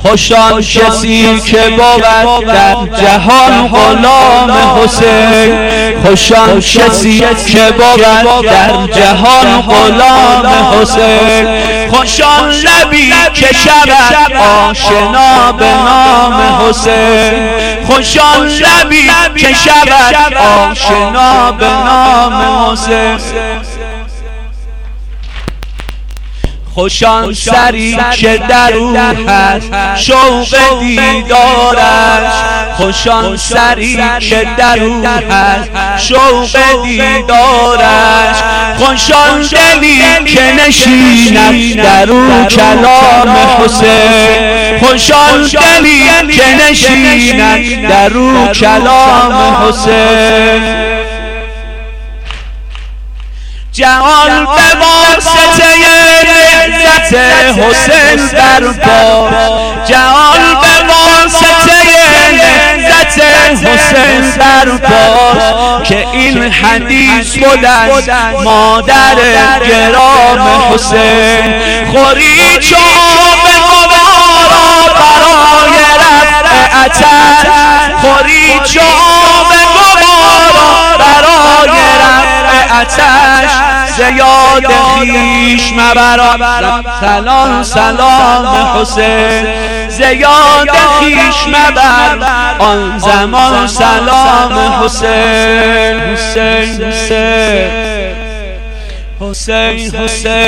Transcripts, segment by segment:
خوشان کسی که بود در جهان غلام حسین، خوشان کسی که بود در جهان غلام حسین، خوشان لبی که شود آشنا به نام حسین، خوشان لبی که شود آشنا به نام حسین، خوشان سری که در او هست شوق دیدارش، خوشان سری که در او هست شوق دیدارش، خوشان دلی که نشیند در او کلام حسین، خوشان دلی که نشیند در او کلام حسین. جهان به واسطه نهضت حسین برپا، جهان به واسطه نهضت حسین برپا، که این حدیث بود از مادر گرام حسین، خوری چوب گوارا برای رفع عطر، خوری چوب گوارا برای رفع عطر، زیاد خیش مبر سلام سلام حسین، زیاد خیش مبر آن زمان سلام حسین، حسین حسین حسین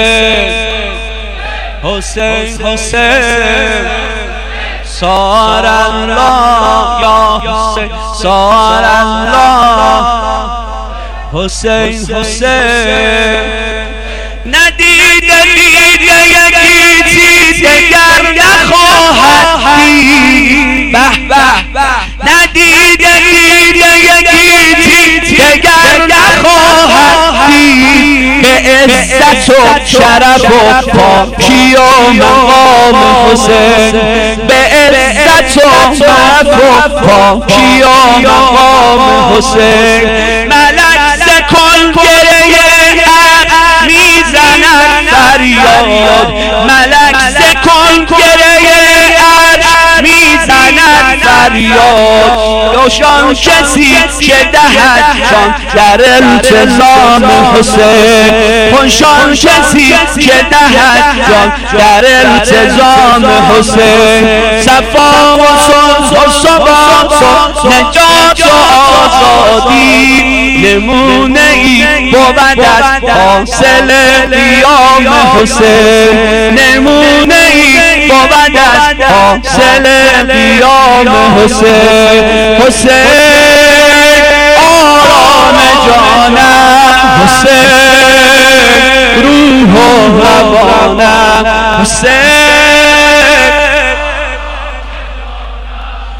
حسین حسین حسین صار الله یا حسین صار الله حسین حسین. ندیده یکی چیز دگر نخواهد دید، به به ندیده یکی چیز دگر نخواهد دید، به عزت و شرف و پاکی و مقام حسین، به عزت و شرف و پاکی و مقام حسین. ملک کن گریه حق میزند فریاد، ملک کن گریه حق میزند فریاد، روشان کسی که دهد جان در التزام حسین، روشان کسی که دهد جان در التزام حسین. صفا و صلح و ثبات و نجات و آزادی نمونه ای بود از حاصل قیام حسین، نمونه ای بود از حاصل قیام حسین. حسین آرام جانم، حسین روح و روانم، حسین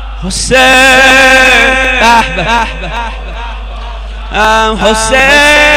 حسین حسین